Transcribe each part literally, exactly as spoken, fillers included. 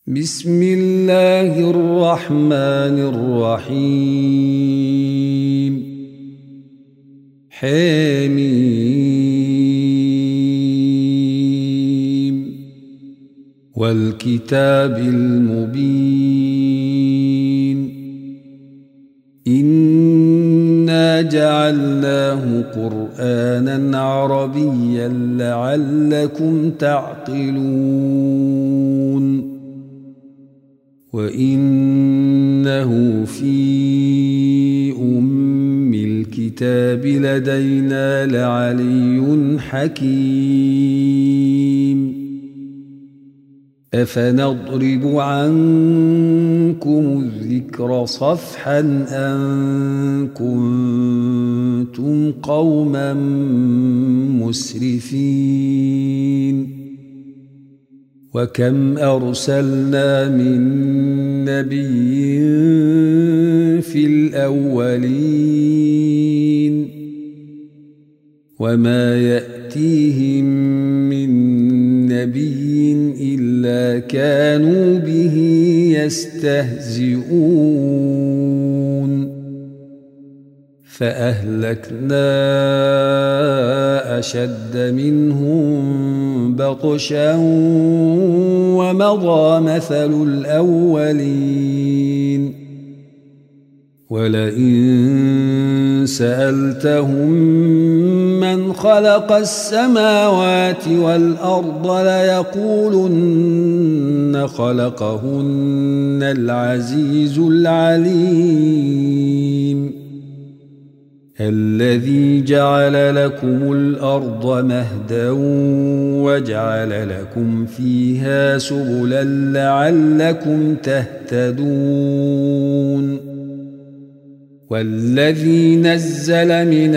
بسم الله الرحمن الرحيم حميم والكتاب المبين إنا جعلناه قرآنا عربيا لعلكم تعقلون وإنه في أم الكتاب لدينا لعلي حكيم أفنضرب عنكم الذكر صفحا أن كنتم قوما مسرفين وكم أرسلنا من نبي في الأولين وما يأتيهم من نبي إلا كانوا به يستهزئون فأهلكنا أشد منهم بطشا ومضى مثل الأولين ولئن سألتهم من خلق السماوات والأرض ليقولن خلقهن العزيز العليم الذي جعل لكم الأرض مهدا وجعل لكم فيها سبلا لعلكم تهتدون والذي نزل من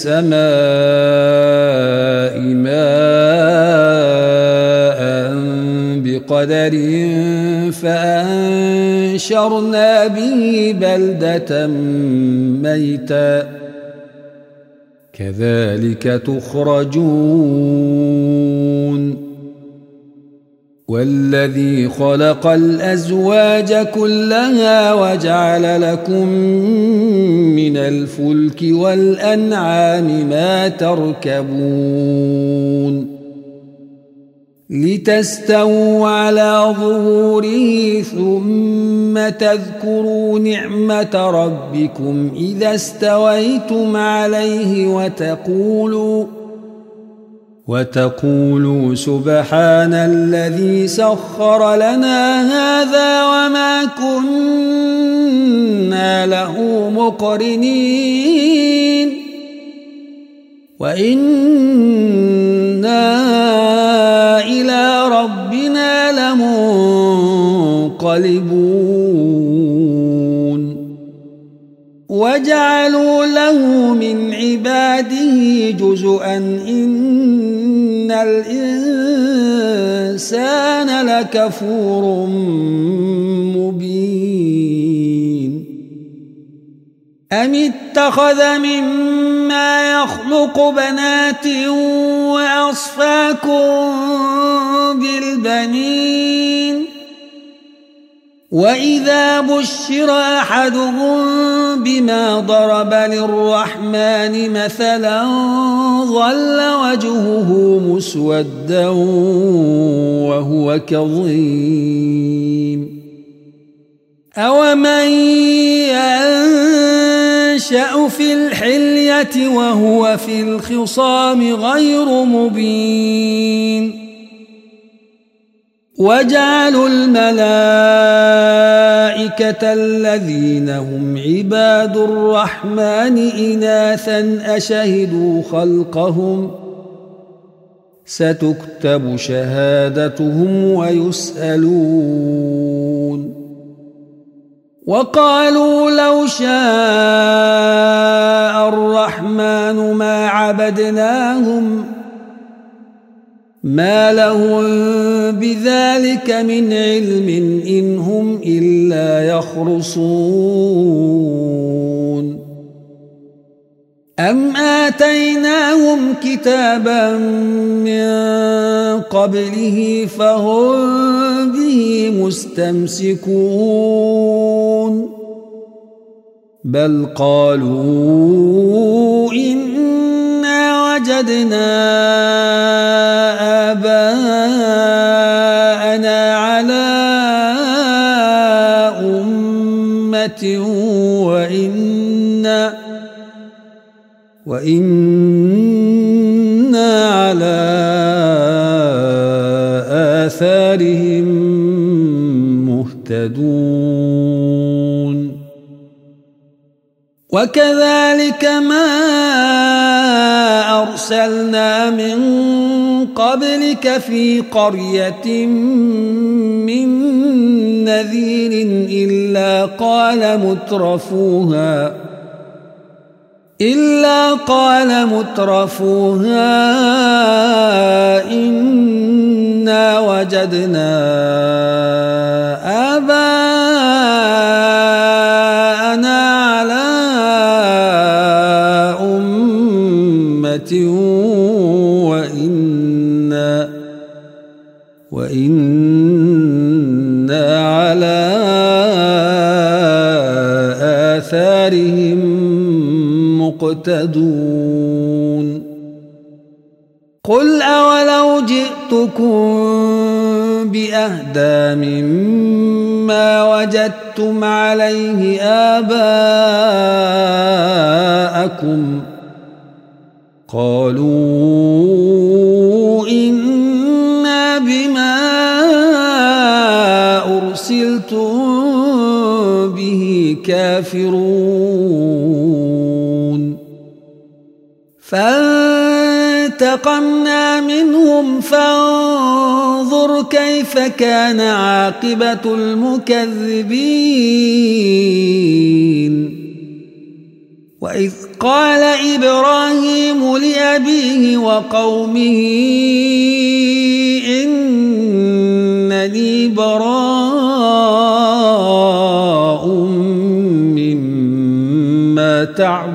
السماء ماء بقدر فأنشرنا به بلدة ميتا كذلك تخرجون والذي خلق الأزواج كلها وجعل لكم من الفلك والأنعام ما تركبون لتستووا على ظهوره ثم تذكروا نعمة ربكم إذا استويتم عليه وتقولوا وتقولوا سبحان الذي سخر لنا هذا وما كنا له مقرنين وإنا إلى ربنا لمنقلبون وجعلوا له من عباده جزءا إن الإنسان لكفور مبين أم اتخذ مما يخلق بنات وأصفاكم بالبنين وإذا بشر أحدهم بما ضرب للرحمن مثلا ظل وجهه مسودا وهو كظيم أومن ينشأ في الحلية وهو في الخصام غير مبين وجعلوا الملائكة الذين هم عباد الرحمن إناثا أشهدوا خلقهم ستكتب شهادتهم ويسألون وقالوا لو شاء الرحمن ما عبدناهم ما لهم بذلك من علم إن هم إلا يخرصون أم آتيناهم كتابا من قبله فهم به مستمسكون بل قالوا إنا وجدنا آباءنا على أمة وإنا وإنا على آثارهم مهتدون وكذلك ما أرسلنا من قبلك في قرية من نذير إلا قال مترفوها إلا قال مترفوها إنا وجدنا آباءنا على أمة وإنا وإنا على آثارهم مقتدون قل أولو جئتكم بأهدى مما وجدتم عليه آباءكم قالوا إنا بما أرسلتم به كافرون فانتقمنا منهم فانظر كيف كان عاقبة المكذبين وإذ قال إبراهيم لأبيه وقومه إنني براء مما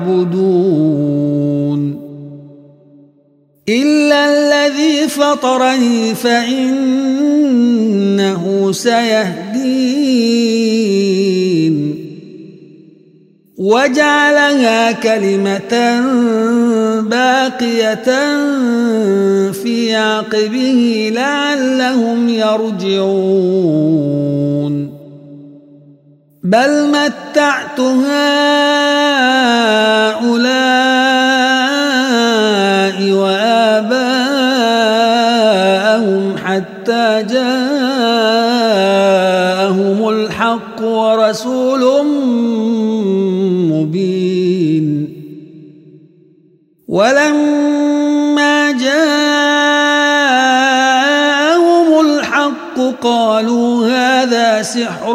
تعبدون إلا الذي فطرني فإنه سيهدين وجعلها كلمة باقية في عقبه لعلهم يرجعون بل متعت هؤلاء وآباءهم حتى جاءهم الحق ورسول مبين ولما جاءهم الحق قالوا هذا سحر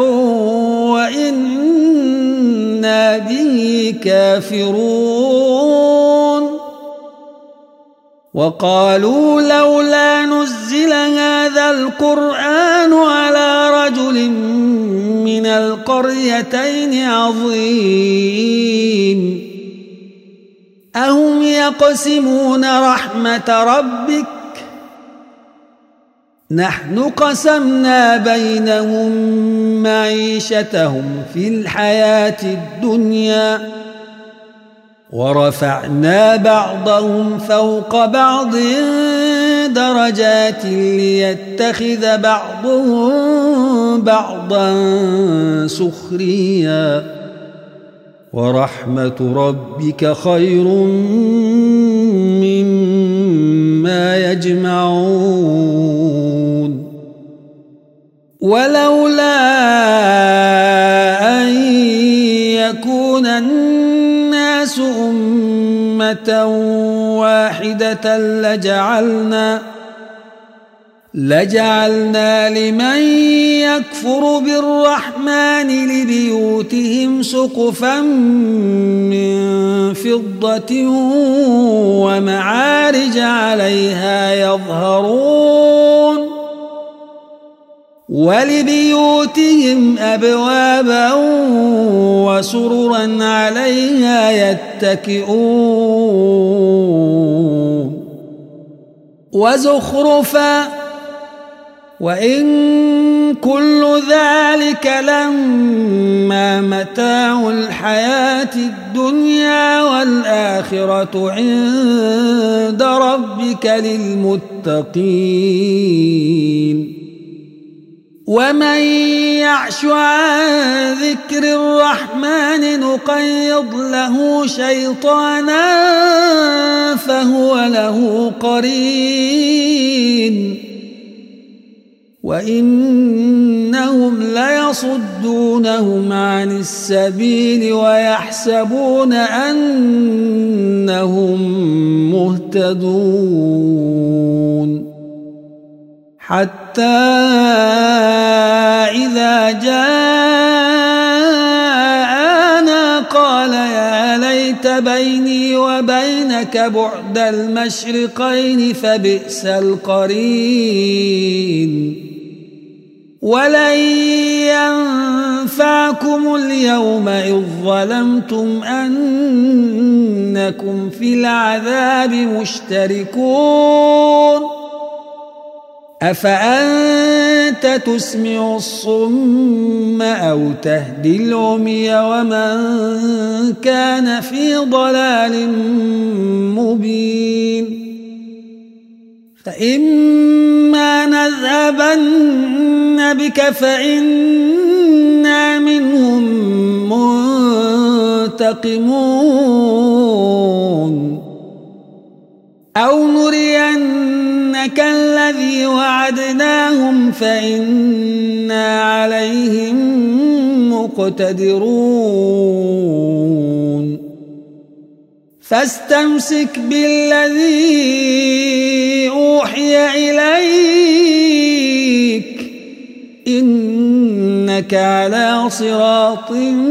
وإنا به كافرون وقالوا لولا نزل هذا القرآن على رجل من القريتين عظيم أهم يقسمون رحمة ربك نحن قسمنا بينهم معيشتهم في الحياة الدنيا ورفعنا بعضهم فوق بعض درجات ليتخذ بعضهم بعضا سخريا ورحمة ربك خير مما يجمعون ولولا أن يكون الناس أمة واحدة لجعلنا لجعلنا لمن يكفر بالرحمن لبيوتهم سقفا من فضة ومعارج عليها يظهرون ولبيوتهم أبوابا وسررا عليها يتكئون وزخرفا وإن كل ذلك لما متاع الحياة الدنيا والآخرة عند ربك للمتقين ومن يعش عن ذكر الرحمن نقيض له شيطانا فهو له قرين وإنهم ليصدونهم عن السبيل ويحسبون أنهم مهتدون حتى إذا جاءنا قال يا ليت بيني وبينك بعد المشرقين فبئس القرين ولن ينفعكم اليوم إذ ظلمتم أنكم في العذاب مشتركون أفأنت تسمع الصم أو تهدي العمي ومن كان في ضلال مبين فإما نذهبن بك فإنا منهم منتقمون أو نرينك الذي وعدناهم فإنا عليهم مقتدرون فاستمسك بالذي أوحي إليك إنك على صراط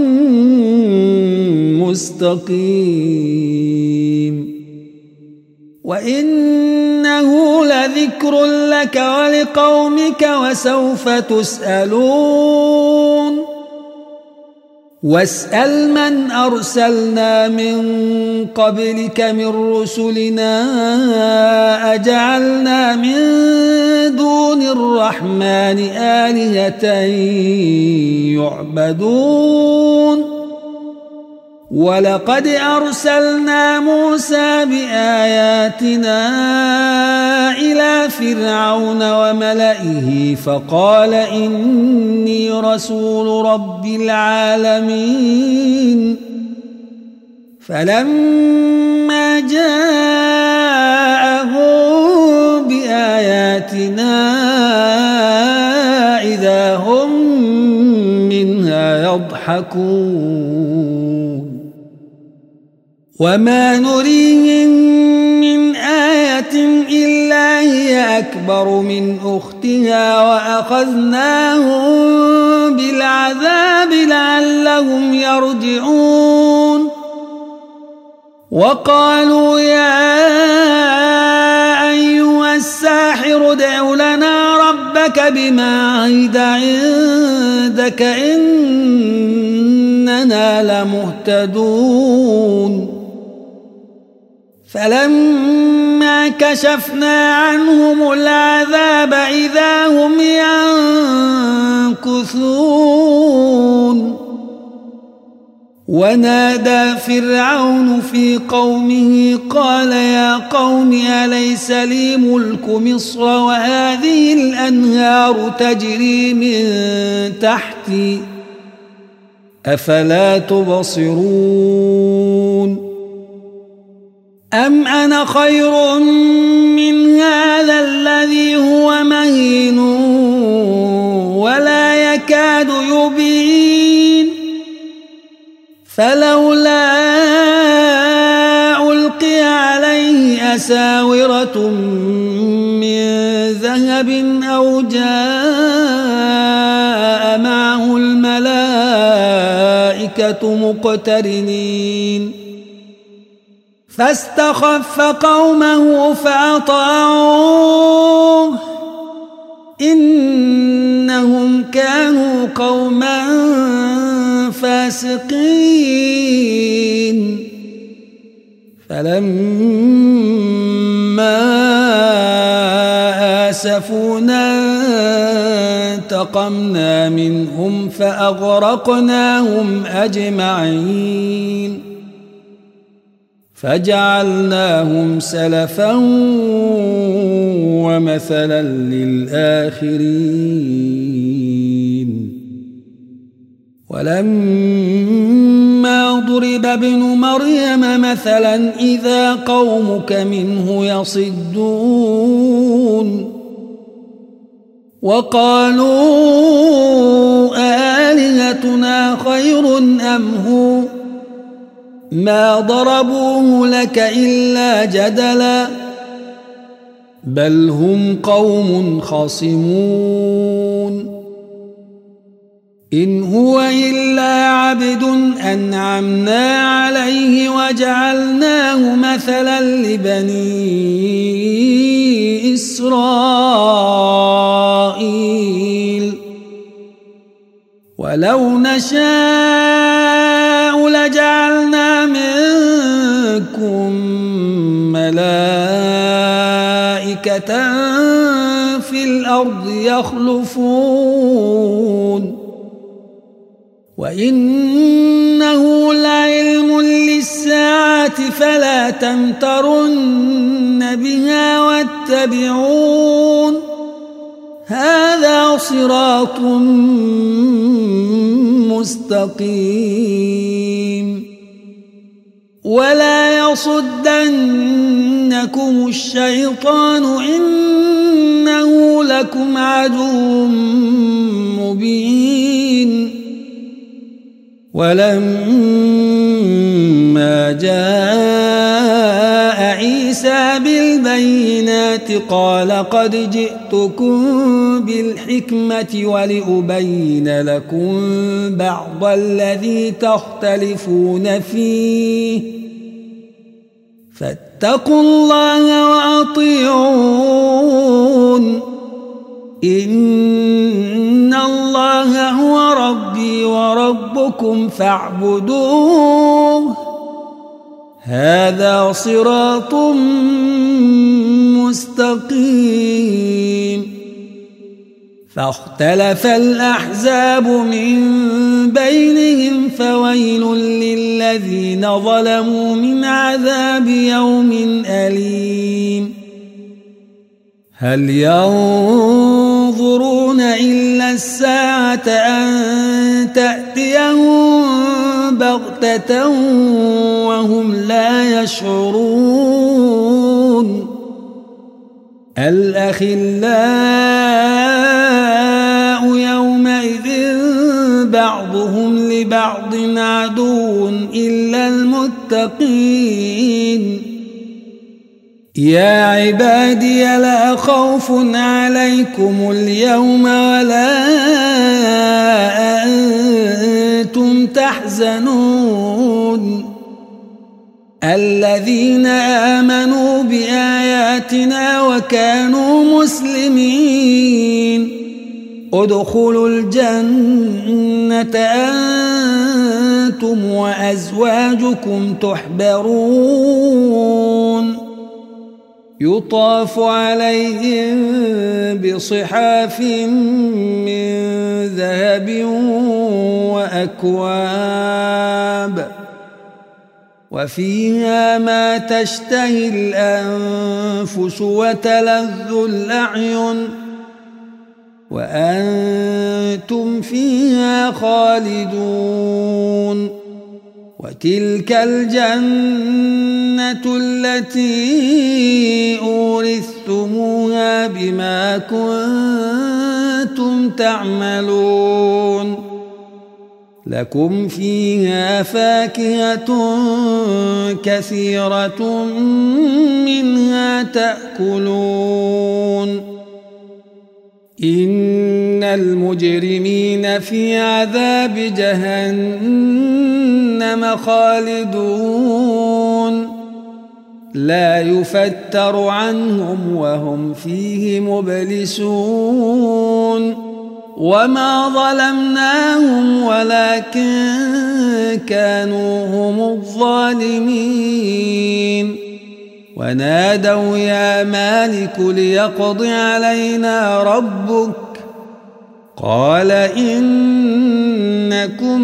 مستقيم وإنه لذكر لك ولقومك وسوف تسألون واسأل من أرسلنا من قبلك من رسلنا أجعلنا من دون الرحمن آلهة يعبدون ولقد أرسلنا موسى بآياتنا إلى فرعون وملئه فقال إني رسول رب العالمين فلما جاءهم بآياتنا إذا هم منها يضحكون وما نريهم من آية إلا هي أكبر من أختها وأخذناهم بالعذاب لعلهم يرجعون وقالوا يا أيها الساحر ادع لنا ربك بما عهد عندك إننا لمهتدون فلما كشفنا عنهم العذاب إذا هم ينكثون ونادى فرعون في قومه قال يا قوم أليس لي ملك مصر وهذه الأنهار تجري من تحتي أفلا تبصرون أم أنا خير من هذا الذي هو مهين ولا يكاد يبين فلولا ألقي عليه أساورة من ذهب أو جاء معه الملائكة مقترنين فاستخف قومه فأطاعوه إنهم كانوا قوما فاسقين فلما آسفونا انتقمنا منهم فأغرقناهم أجمعين فجعلناهم سلفا ومثلا للآخرين ولما ضرب ابن مريم مثلا إذا قومك منه يصدون وقالوا آلهتنا خير أم هو ما ضربوه لك إلا جدلا بل هم قوم خصمون إن هو إلا عبد أنعمنا عليه وجعلناه مثلا لبني إسرائيل ولو نشاء لجعلنا منكم ملائكة في الأرض يخلفون وإنه لعلم للساعة فلا تمترن بها واتبعون هذا صراط مستقيم ولا يصدنكم الشيطان إنه لكم عدو مبين ولما جاء عيسى بالبينات قال قد جئتكم بالحكمة ولأبين لكم بعض الذي تختلفون فيه فاتقوا الله وأطيعون إن الله هو ربي وربكم فاعبدوه هذا صراط مستقيم فاختلف الأحزاب من بينهم فويل للذين ظلموا من عذاب يوم أليم هل ينظرون إلا الساعة أن تأتيهم بغتة وهم لا يشعرون الأخلاء يومئذ بعضهم لبعض عدو إلا المتقين يا عبادي لا خوف عليكم اليوم ولا أنتم تحزنون الذين آمنوا بآياتنا وكانوا مسلمين ادخلوا الجنة أنتم وأزواجكم تحبرون يطاف عليهم بصحاف من ذهب وأكواب وفيها ما تشتهي الأنفس وتلذ الأعين وأنتم فيها خالدون وتلك الجنة التي أورثتموها بما كنتم تعملون لكم فيها فاكهة كثيرة منها تأكلون إن المجرمين في عذاب جهنم خالدون لا يفتر عنهم وهم فيه مبلسون وما ظلمناهم ولكن كانوا هم الظالمين ونادوا يا مالك ليقض علينا ربك قال إنكم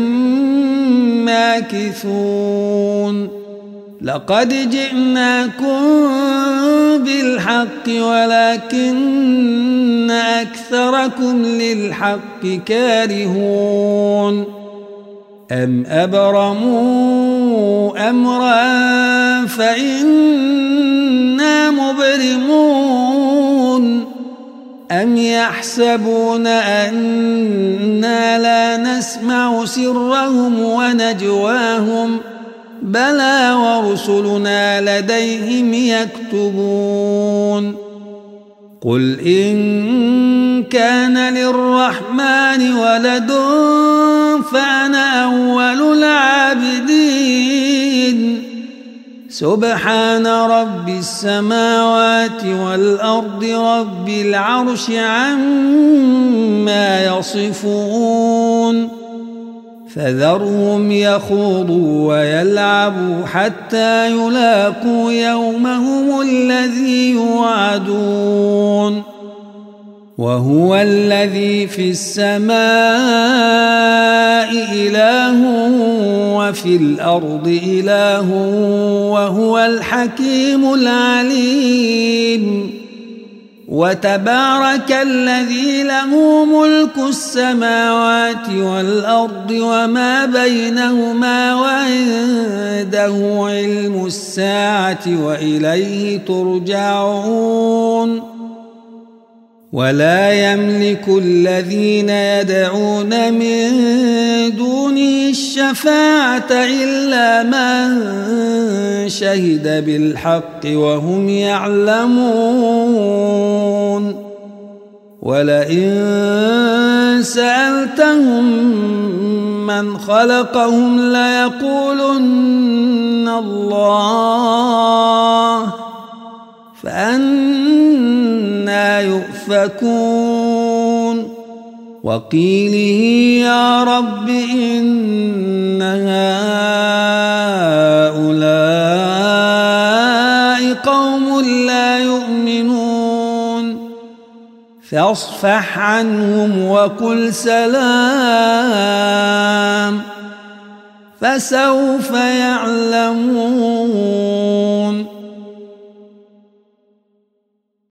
ماكثون لقد جئناكم بالحق ولكن أكثركم للحق كارهون أم أبرموا أمرا فإنا مبرمون أم يحسبون أنا لا نسمع سرهم ونجواهم بلى ورسلنا لديهم يكتبون قل إن كان للرحمن ولد فأنا أول العابدين سبحان رب السماوات والأرض رب العرش عما يصفون فذرهم يخوضوا ويلعبوا حتى يلاقوا يومهم الذي يوعدون وهو الذي في السماء إله وفي الأرض إله وهو الحكيم العليم وتبارك الذي له ملك السماوات والأرض وما بينهما وعنده علم الساعة وإليه ترجعون ولا يملك الذين يدعون من دونه الشفاعة إلا من شهد بالحق وهم يعلمون ولئن سألتهم من خلقهم ليقولن الله فأنى يؤفكون وقيله يا رب إن هؤلاء قوم لا يؤمنون فاصفح عنهم وقل سلام فسوف يعلمون.